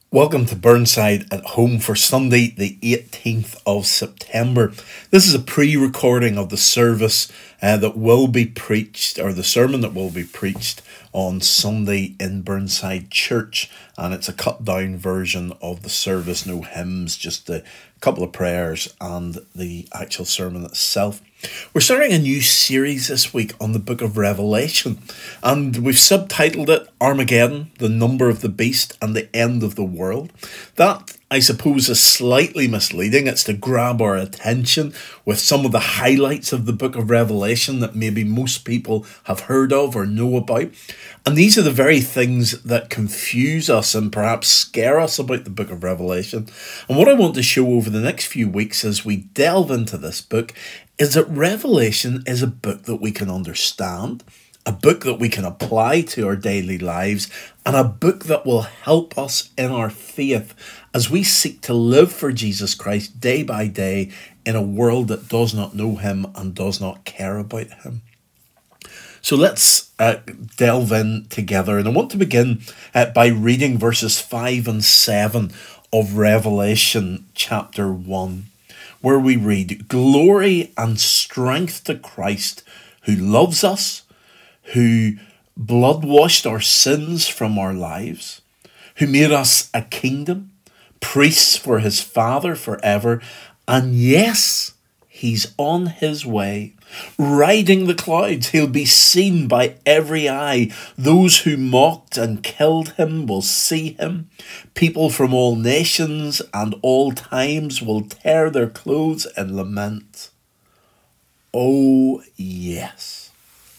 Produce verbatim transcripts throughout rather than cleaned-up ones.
Welcome to Burnside at Home for Sunday, the eighteenth of September. This is a pre-recording of the service uh, that will be preached, or the sermon that will be preached on Sunday in Burnside Church. And it's a cut-down version of the service, no hymns, just a couple of prayers and the actual sermon itself. We're starting a new series this week on the book of Revelation, and we've subtitled it Armageddon, the number of the beast and the end of the world. That, I suppose, is slightly misleading. It's to grab our attention with some of the highlights of the book of Revelation that maybe most people have heard of or know about. And these are the very things that confuse us and perhaps scare us about the book of Revelation. And what I want to show over the next few weeks as we delve into this book is that Revelation is a book that we can understand, a book that we can apply to our daily lives, and a book that will help us in our faith as we seek to live for Jesus Christ day by day in a world that does not know him and does not care about him. So let's uh, delve in together. And I want to begin uh, by reading verses five and seven of Revelation chapter one, where we read, "Glory and strength to Christ, who loves us, who blood-washed our sins from our lives, who made us a kingdom, priests for his Father forever, and yes, he's on his way, riding the clouds. He'll be seen by every eye. Those who mocked and killed him will see him. People from all nations and all times will tear their clothes and lament." Oh, yes.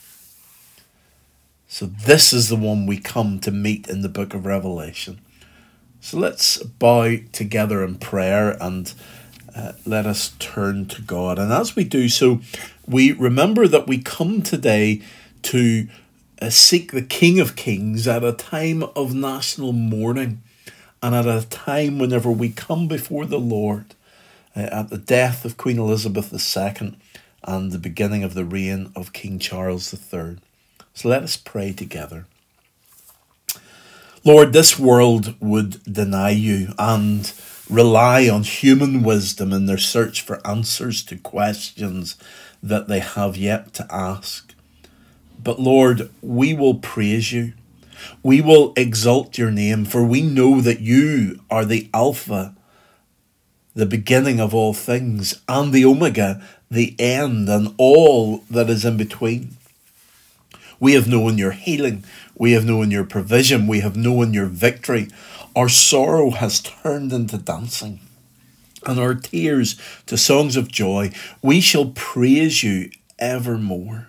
So this is the one we come to meet in the book of Revelation. So let's bow together in prayer and Uh, let us turn to God. And as we do so, we remember that we come today to uh, seek the King of Kings at a time of national mourning and at a time whenever we come before the Lord uh, at the death of Queen Elizabeth the Second and the beginning of the reign of King Charles the Third. So let us pray together. Lord, this world would deny you and rely on human wisdom in their search for answers to questions that they have yet to ask. But Lord, we will praise you. We will exalt your name, for we know that you are the Alpha, the beginning of all things, and the Omega, the end, and all that is in between. We have known your healing. We have known your provision. We have known your victory. Our sorrow has turned into dancing, and our tears to songs of joy. We shall praise you evermore.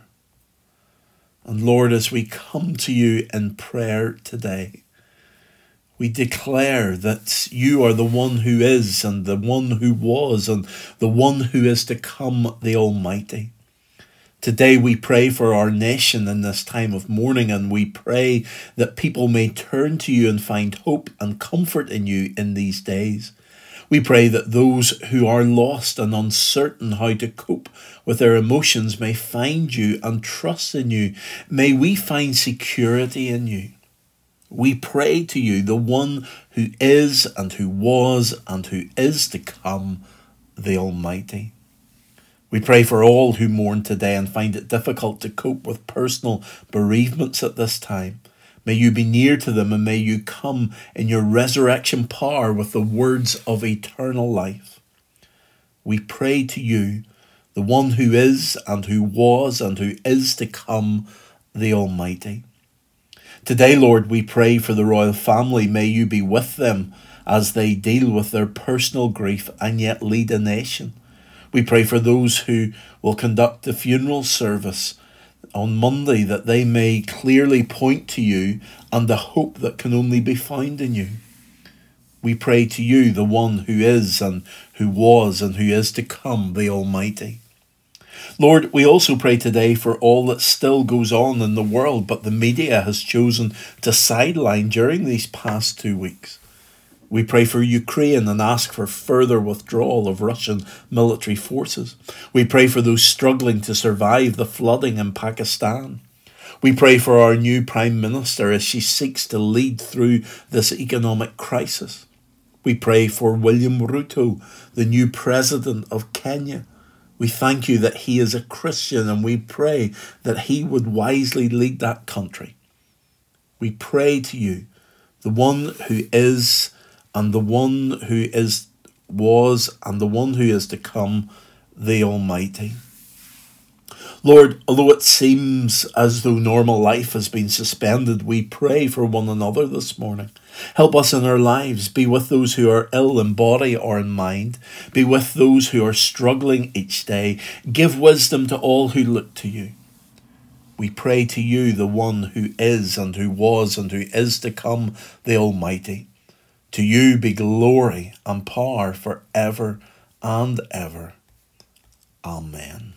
And Lord, as we come to you in prayer today, we declare that you are the one who is, and the one who was, and the one who is to come, the Almighty. Today we pray for our nation in this time of mourning, and we pray that people may turn to you and find hope and comfort in you in these days. We pray that those who are lost and uncertain how to cope with their emotions may find you and trust in you. May we find security in you. We pray to you, the one who is and who was and who is to come, the Almighty. We pray for all who mourn today and find it difficult to cope with personal bereavements at this time. May you be near to them, and may you come in your resurrection power with the words of eternal life. We pray to you, the one who is and who was and who is to come, the Almighty. Today, Lord, we pray for the royal family. May you be with them as they deal with their personal grief and yet lead a nation. We pray for those who will conduct the funeral service on Monday, that they may clearly point to you and the hope that can only be found in you. We pray to you, the one who is and who was and who is to come, the Almighty. Lord, we also pray today for all that still goes on in the world, but the media has chosen to sideline during these past two weeks. We pray for Ukraine and ask for further withdrawal of Russian military forces. We pray for those struggling to survive the flooding in Pakistan. We pray for our new Prime Minister as she seeks to lead through this economic crisis. We pray for William Ruto, the new president of Kenya. We thank you that he is a Christian, and we pray that he would wisely lead that country. We pray to you, the one who is, and the one who is, was, and the one who is to come, the Almighty. Lord, although it seems as though normal life has been suspended, we pray for one another this morning. Help us in our lives. Be with those who are ill in body or in mind. Be with those who are struggling each day. Give wisdom to all who look to you. We pray to you, the one who is and who was and who is to come, the Almighty. To you be glory and power forever and ever. Amen.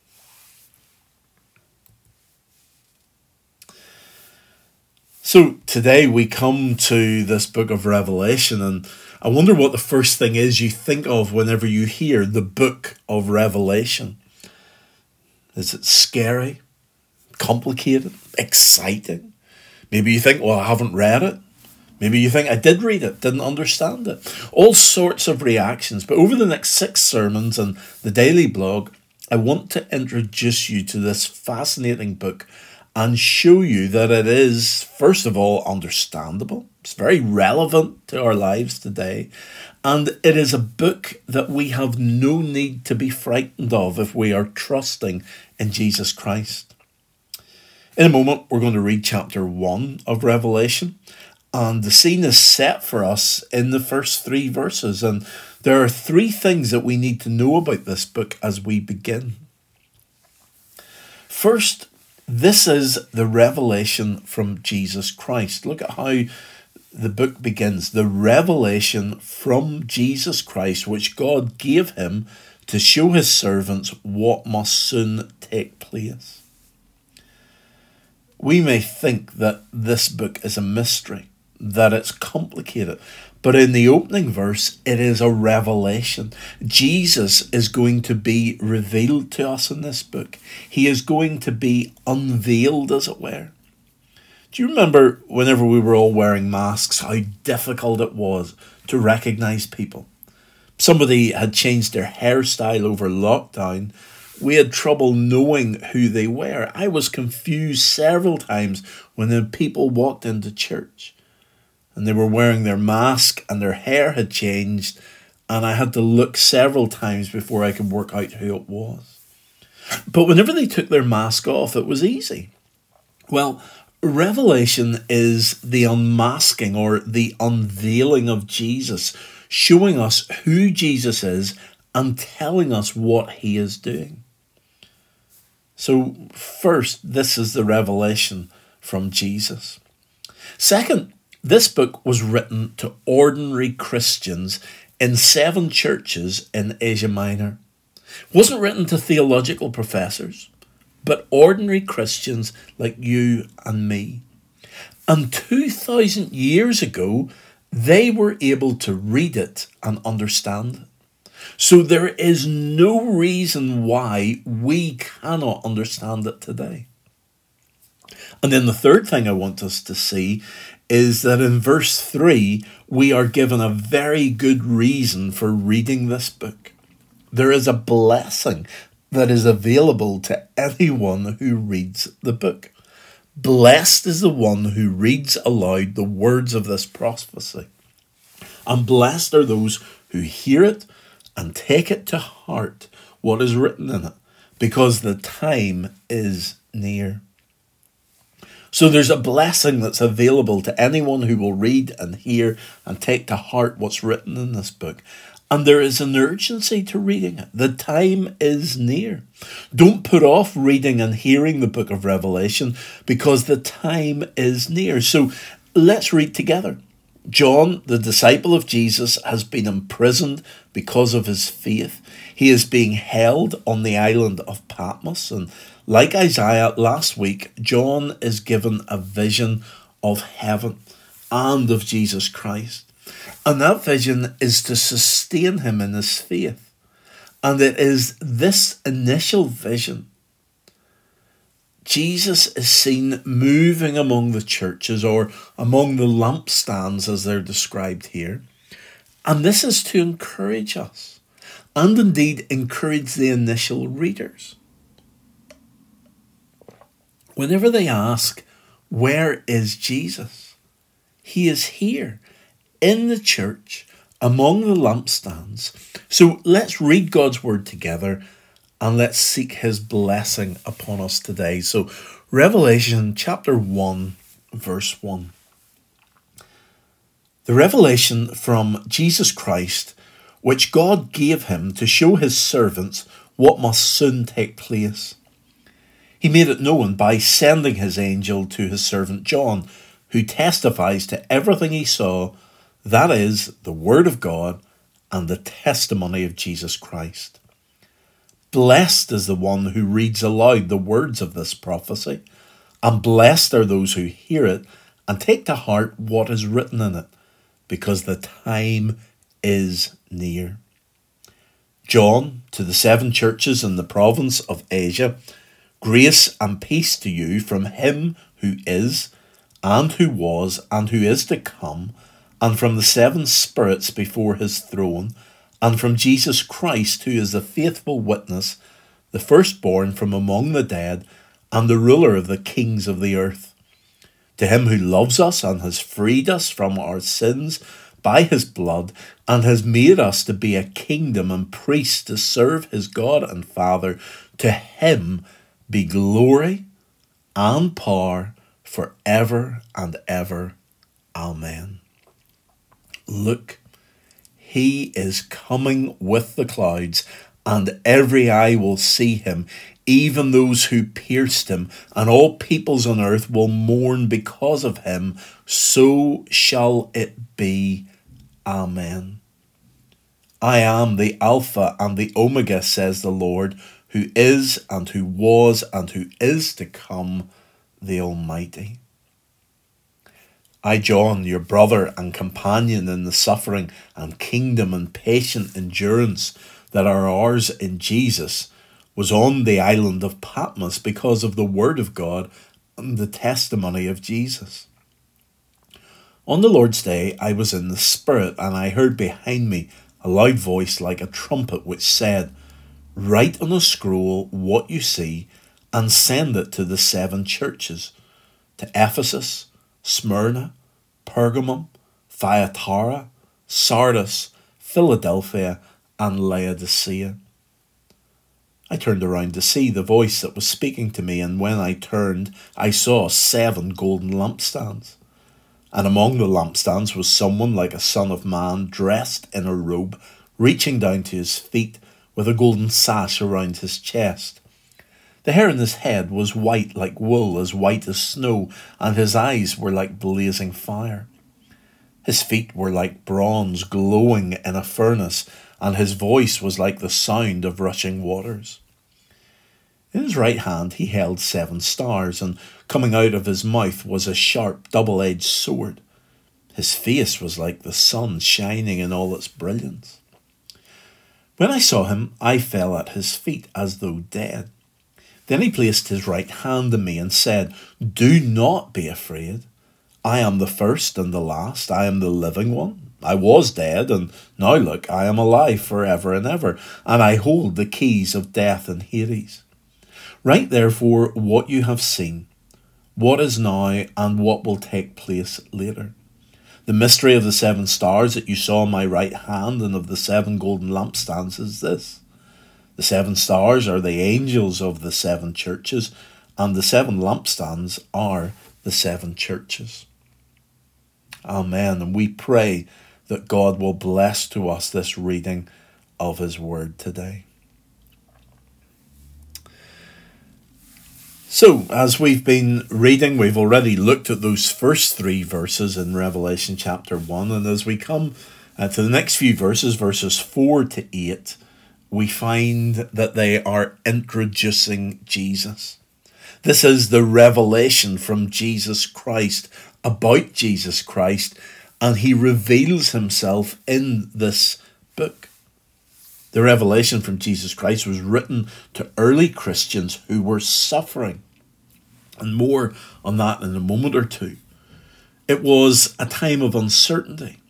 So today we come to this book of Revelation, and I wonder what the first thing is you think of whenever you hear the book of Revelation. Is it scary, complicated, exciting? Maybe you think, well, I haven't read it. Maybe you think, I did read it, didn't understand it. All sorts of reactions. But over the next six sermons and the daily blog, I want to introduce you to this fascinating book and show you that it is, first of all, understandable. It's very relevant to our lives today. And it is a book that we have no need to be frightened of if we are trusting in Jesus Christ. In a moment, we're going to read chapter one of Revelation. And the scene is set for us in the first three verses. And there are three things that we need to know about this book as we begin. First, this is the revelation from Jesus Christ. Look at how the book begins. The revelation from Jesus Christ, which God gave him to show his servants what must soon take place. We may think that this book is a mystery, that it's complicated. But in the opening verse, it is a revelation. Jesus is going to be revealed to us in this book. He is going to be unveiled, as it were. Do you remember whenever we were all wearing masks, how difficult it was to recognize people? Somebody had changed their hairstyle over lockdown. We had trouble knowing who they were. I was confused several times when the people walked into church and they were wearing their mask and their hair had changed, and I had to look several times before I could work out who it was. But whenever they took their mask off, it was easy. Well, Revelation is the unmasking or the unveiling of Jesus, showing us who Jesus is and telling us what he is doing. So first, this is the revelation from Jesus. Second, this book was written to ordinary Christians in seven churches in Asia Minor. It wasn't written to theological professors, but ordinary Christians like you and me. And two thousand years ago, they were able to read it and understand it. So there is no reason why we cannot understand it today. And then the third thing I want us to see is that in verse three, we are given a very good reason for reading this book. There is a blessing that is available to anyone who reads the book. Blessed is the one who reads aloud the words of this prophecy. And blessed are those who hear it and take it to heart what is written in it, because the time is near. So there's a blessing that's available to anyone who will read and hear and take to heart what's written in this book. And there is an urgency to reading it. The time is near. Don't put off reading and hearing the book of Revelation, because the time is near. So let's read together. John, the disciple of Jesus, has been imprisoned because of his faith. He is being held on the island of Patmos, and like Isaiah last week, John is given a vision of heaven and of Jesus Christ. And that vision is to sustain him in his faith. And it is this initial vision. Jesus is seen moving among the churches, or among the lampstands as they're described here. And this is to encourage us, and indeed encourage the initial readers. Whenever they ask, where is Jesus? He is here, in the church, among the lampstands. So let's read God's word together and let's seek his blessing upon us today. So Revelation chapter one, verse one. The revelation from Jesus Christ, which God gave him to show his servants what must soon take place. He made it known by sending his angel to his servant John, who testifies to everything he saw, that is, the word of God and the testimony of Jesus Christ. Blessed is the one who reads aloud the words of this prophecy, and blessed are those who hear it and take to heart what is written in it, because the time is near. John, to the seven churches in the province of Asia, grace and peace to you from him who is, and who was, and who is to come, and from the seven spirits before his throne, and from Jesus Christ, who is the faithful witness, the firstborn from among the dead, and the ruler of the kings of the earth. To him who loves us and has freed us from our sins by his blood, and has made us to be a kingdom and priests to serve his God and Father, to him be glory and power forever and ever. Amen. Look, he is coming with the clouds, and every eye will see him, even those who pierced him, and all peoples on earth will mourn because of him. So shall it be. Amen. I am the Alpha and the Omega, says the Lord, who is and who was and who is to come, the Almighty. I, John, your brother and companion in the suffering and kingdom and patient endurance that are ours in Jesus, was on the island of Patmos because of the word of God and the testimony of Jesus. On the Lord's day I was in the Spirit, and I heard behind me a loud voice like a trumpet which said, write on a scroll what you see and send it to the seven churches, to Ephesus, Smyrna, Pergamum, Thyatira, Sardis, Philadelphia, and Laodicea. I turned around to see the voice that was speaking to me, and when I turned, I saw seven golden lampstands. And among the lampstands was someone like a son of man, dressed in a robe, reaching down to his feet, with a golden sash around his chest. The hair on his head was white like wool, as white as snow, and his eyes were like blazing fire. His feet were like bronze glowing in a furnace, and his voice was like the sound of rushing waters. In his right hand he held seven stars, and coming out of his mouth was a sharp double-edged sword. His face was like the sun shining in all its brilliance. When I saw him, I fell at his feet as though dead. Then he placed his right hand on me and said, do not be afraid. I am the first and the last. I am the living one. I was dead, and now look, I am alive forever and ever, and I hold the keys of death and Hades. Write therefore what you have seen, what is now, and what will take place later. The mystery of the seven stars that you saw in my right hand and of the seven golden lampstands is this. The seven stars are the angels of the seven churches, and the seven lampstands are the seven churches. Amen. And we pray that God will bless to us this reading of his word today. So, as we've been reading, we've already looked at those first three verses in Revelation chapter one, and as we come uh, to the next few verses, verses four to eight, we find that they are introducing Jesus. This is the revelation from Jesus Christ about Jesus Christ, and he reveals himself in this book. The revelation from Jesus Christ was written to early Christians who were suffering. And more on that in a moment or two. It was a time of uncertainty.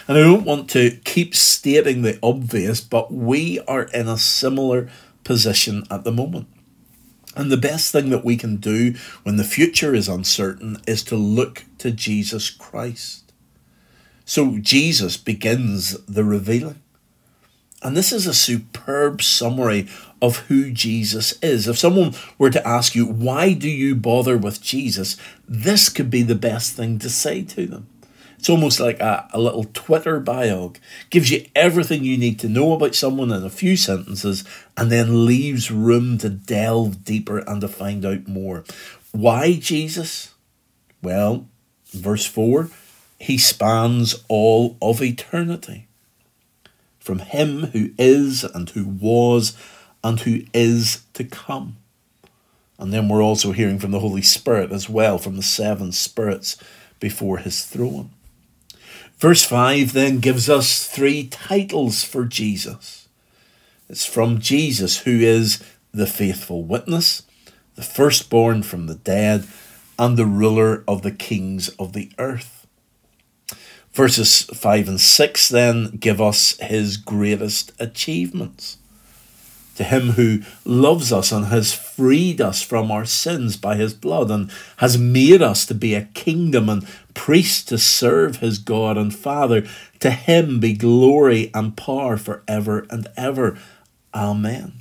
And I don't want to keep stating the obvious, but we are in a similar position at the moment. And the best thing that we can do when the future is uncertain is to look to Jesus Christ. So Jesus begins the revealing. And this is a superb summary of who Jesus is. If someone were to ask you, why do you bother with Jesus? This could be the best thing to say to them. It's almost like a, a little Twitter bio. Gives you everything you need to know about someone in a few sentences and then leaves room to delve deeper and to find out more. Why Jesus? Well, verse four, he spans all of eternity. From him who is and who was and who is to come. And then we're also hearing from the Holy Spirit as well, from the seven spirits before his throne. Verse five then gives us three titles for Jesus. It's from Jesus, who is the faithful witness, the firstborn from the dead, and the ruler of the kings of the earth. Verses five and six then give us his greatest achievements. To him who loves us and has freed us from our sins by his blood and has made us to be a kingdom and priests to serve his God and Father, to him be glory and power forever and ever. Amen.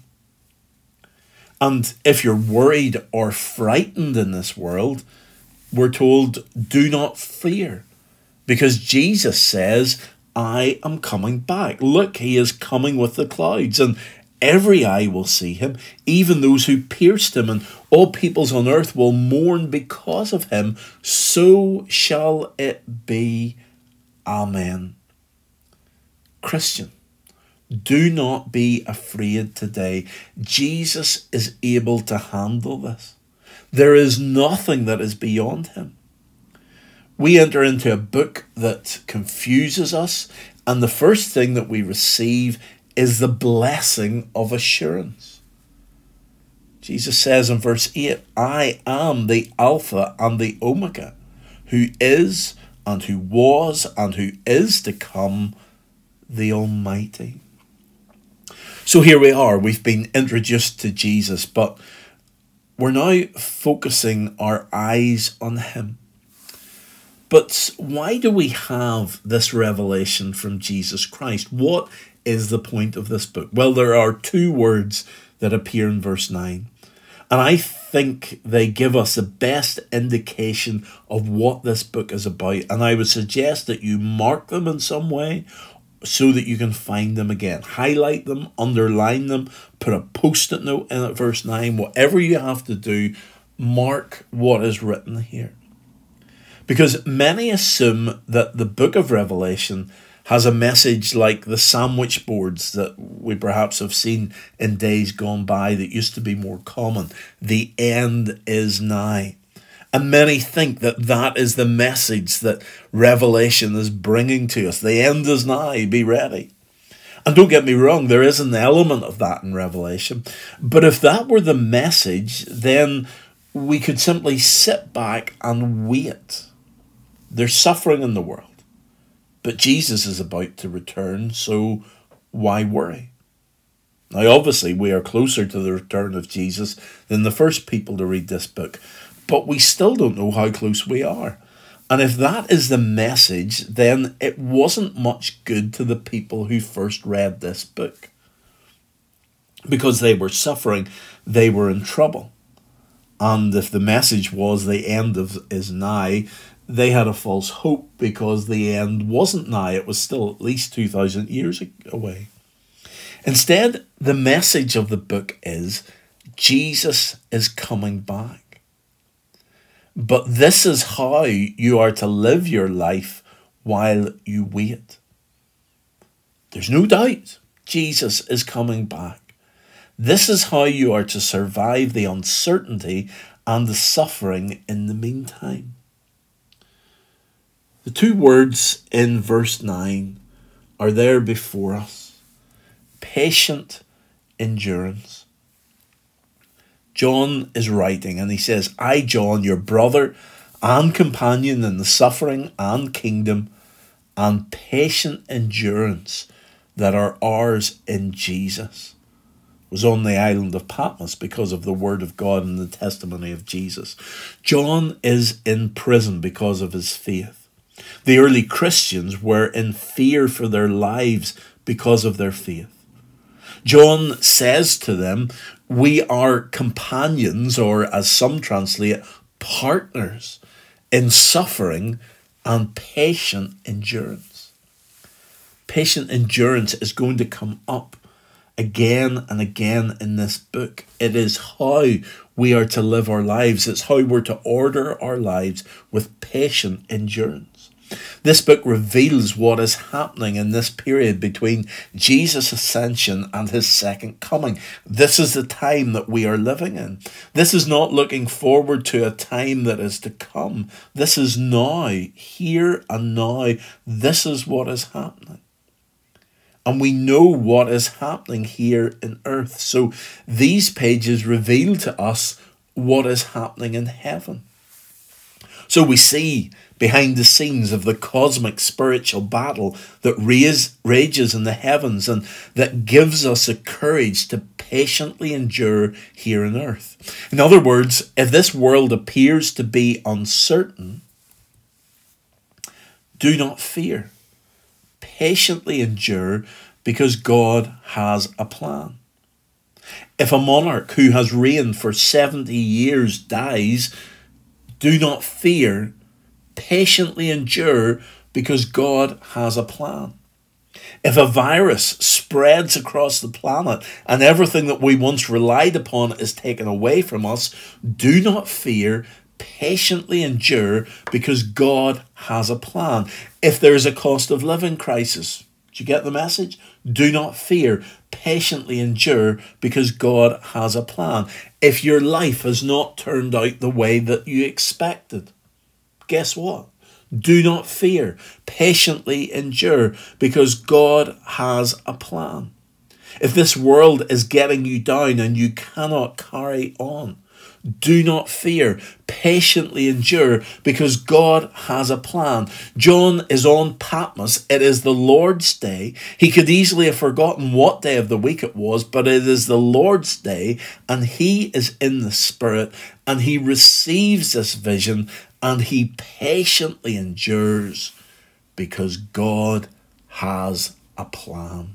And if you're worried or frightened in this world, we're told, do not fear, because Jesus says, I am coming back. Look, he is coming with the clouds, and every eye will see him, even those who pierced him, and all peoples on earth will mourn because of him. So shall it be. Amen. Christian, do not be afraid today. Jesus is able to handle this. There is nothing that is beyond him. We enter into a book that confuses us, and the first thing that we receive is the blessing of assurance. Jesus says in verse eight, I am the Alpha and the Omega, who is and who was and who is to come, the Almighty. So here we are, we've been introduced to Jesus, but we're now focusing our eyes on him. But why do we have this revelation from Jesus Christ? What is the point of this book? Well, there are two words that appear in verse nine. And I think they give us the best indication of what this book is about. And I would suggest that you mark them in some way so that you can find them again. Highlight them, underline them, put a post-it note in at verse nine. Whatever you have to do, mark what is written here. Because many assume that the book of Revelation has a message like the sandwich boards that we perhaps have seen in days gone by that used to be more common. The end is nigh. And many think that that is the message that Revelation is bringing to us. The end is nigh, be ready. And don't get me wrong, there is an element of that in Revelation. But if that were the message, then we could simply sit back and wait. There's suffering in the world. But Jesus is about to return, so why worry? Now, obviously, we are closer to the return of Jesus than the first people to read this book, but we still don't know how close we are. And if that is the message, then it wasn't much good to the people who first read this book. Because they were suffering, they were in trouble. And if the message was the end of is nigh, they had a false hope because the end wasn't nigh. It was still at least two thousand years away. Instead, the message of the book is Jesus is coming back. But this is how you are to live your life while you wait. There's no doubt Jesus is coming back. This is how you are to survive the uncertainty and the suffering in the meantime. The two words in verse nine are there before us. Patient endurance. John is writing and he says, I, John, your brother and companion in the suffering and kingdom and patient endurance that are ours in Jesus. Was on the island of Patmos because of the word of God and the testimony of Jesus. John is in prison because of his faith. The early Christians were in fear for their lives because of their faith. John says to them, we are companions, or as some translate, partners in suffering and patient endurance. Patient endurance is going to come up again and again in this book. It is how we are to live our lives. It's how we're to order our lives with patient endurance. This book reveals what is happening in this period between Jesus' ascension and his second coming. This is the time that we are living in. This is not looking forward to a time that is to come. This is now, here and now. This is what is happening. And we know what is happening here in earth. So these pages reveal to us what is happening in heaven. So we see behind the scenes of the cosmic spiritual battle that raise, rages in the heavens and that gives us a courage to patiently endure here on earth. In other words, if this world appears to be uncertain, do not fear. Patiently endure because God has a plan. If a monarch who has reigned for seventy years dies, do not fear. Patiently endure because God has a plan. If a virus spreads across the planet and everything that we once relied upon is taken away from us, do not fear. Patiently endure because God has a plan. If there is a cost of living crisis, do you get the message? Do not fear. Patiently endure because God has a plan. If your life has not turned out the way that you expected, guess what? Do not fear. Patiently endure because God has a plan. If this world is getting you down and you cannot carry on, do not fear. Patiently endure because God has a plan. John is on Patmos. It is the Lord's day. He could easily have forgotten what day of the week it was, but it is the Lord's day and he is in the Spirit and he receives this vision and he patiently endures because God has a plan.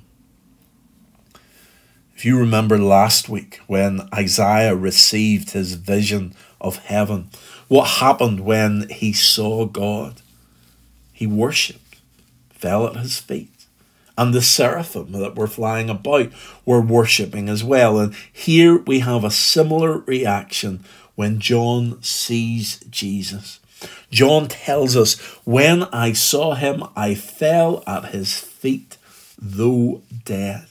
If you remember last week when Isaiah received his vision of heaven, what happened when he saw God? He worshipped, fell at his feet. And the seraphim that were flying about were worshipping as well. And here we have a similar reaction when John sees Jesus. John tells us, when I saw him, I fell at his feet, though dead.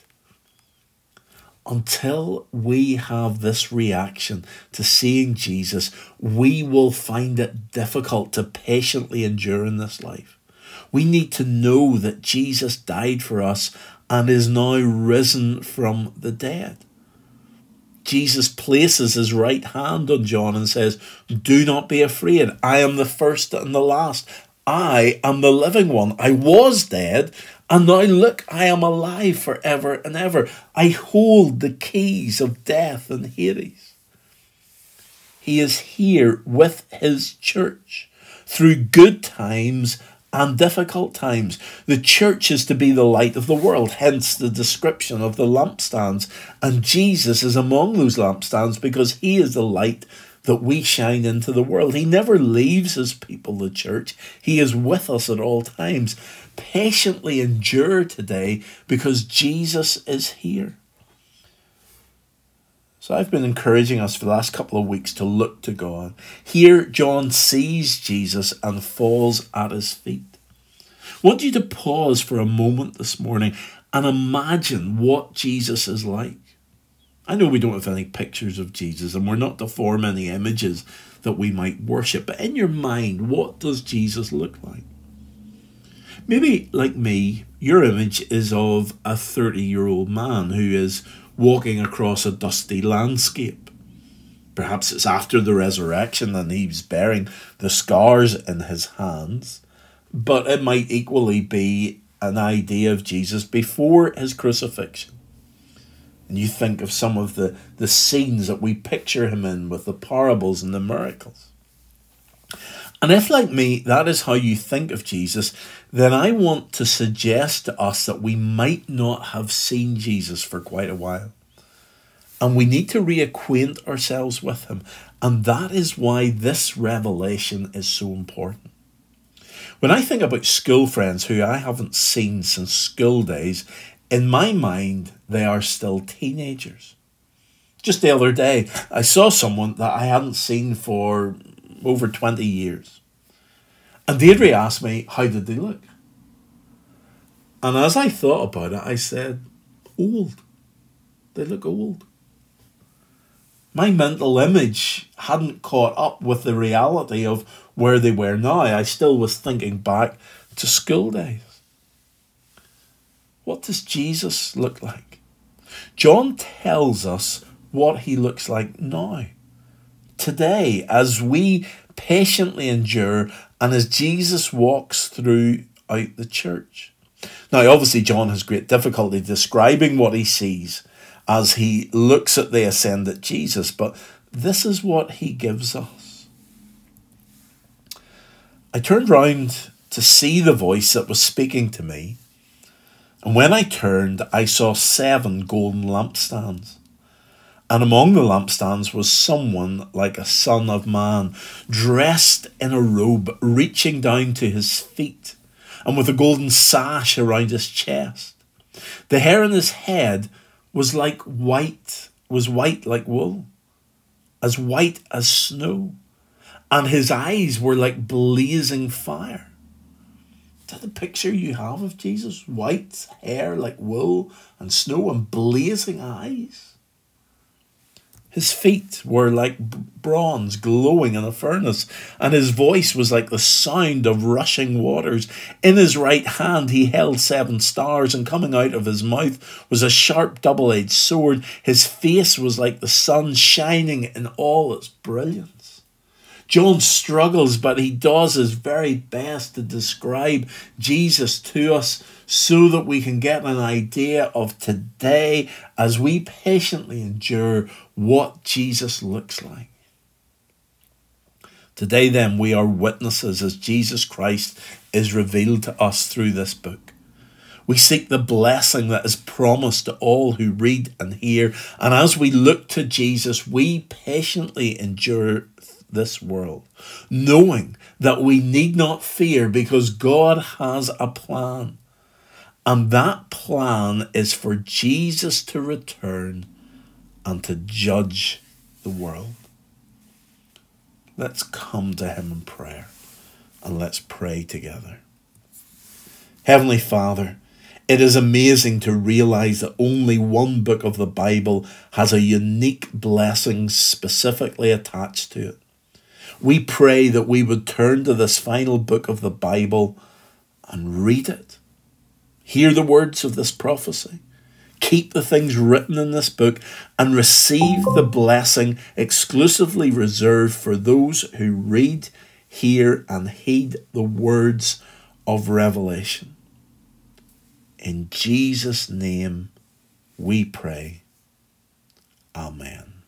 Until we have this reaction to seeing Jesus, we will find it difficult to patiently endure in this life. We need to know that Jesus died for us and is now risen from the dead. Jesus places his right hand on John and says, do not be afraid. I am the first and the last. I am the living one. I was dead, and now look, I am alive forever and ever. I hold the keys of death and Hades. He is here with his church through good times and difficult times. The church is to be the light of the world, hence the description of the lampstands. And Jesus is among those lampstands because he is the light that we shine into the world. He never leaves his people, the church. He is with us at all times. Patiently endure today because Jesus is here. So I've been encouraging us for the last couple of weeks to look to God. Here John sees Jesus and falls at his feet. I want you to pause for a moment this morning and imagine what Jesus is like. I know we don't have any pictures of Jesus and we're not to form any images that we might worship, but in your mind, what does Jesus look like? Maybe, like me, your image is of a thirty-year-old man who is walking across a dusty landscape. Perhaps it's after the resurrection and he's bearing the scars in his hands. but it might equally be an idea of Jesus before his crucifixion. And you think of some of the, the scenes that we picture him in with the parables and the miracles. And if, like me, that is how you think of Jesus, then I want to suggest to us that we might not have seen Jesus for quite a while. And we need to reacquaint ourselves with him. And that is why this revelation is so important. When I think about school friends who I haven't seen since school days, in my mind, they are still teenagers. Just the other day, I saw someone that I hadn't seen for over twenty years. And Deirdre asked me, how did they look? And as I thought about it, I said, old. They look old. My mental image hadn't caught up with the reality of where they were now. I still was thinking back to school days. What does Jesus look like? John tells us what he looks like now. Today, as we patiently endure and as Jesus walks throughout the church. Now, obviously, John has great difficulty describing what he sees as he looks at the ascended Jesus, but this is what he gives us. I turned round to see the voice that was speaking to me, and when I turned, I saw seven golden lampstands. And among the lampstands was someone like a son of man, dressed in a robe reaching down to his feet, and with a golden sash around his chest. The hair on his head was like white, was white like wool, as white as snow, and his eyes were like blazing fire. Is that the picture you have of Jesus? White hair like wool and snow and blazing eyes. His feet were like bronze glowing in a furnace, and his voice was like the sound of rushing waters. In his right hand he held seven stars, and coming out of his mouth was a sharp double-edged sword. His face was like the sun shining in all its brilliance. John struggles, but he does his very best to describe Jesus to us so that we can get an idea of today as we patiently endure what Jesus looks like. Today then we are witnesses as Jesus Christ is revealed to us through this book. We seek the blessing that is promised to all who read and hear, and as we look to Jesus, we patiently endure this world, knowing that we need not fear because God has a plan. And that plan is for Jesus to return and to judge the world. Let's come to him in prayer and let's pray together. Heavenly Father, it is amazing to realize that only one book of the Bible has a unique blessing specifically attached to it. We pray that we would turn to this final book of the Bible and read it. Hear the words of this prophecy. Keep the things written in this book and receive the blessing exclusively reserved for those who read, hear, and heed the words of revelation. In Jesus' name we pray. Amen.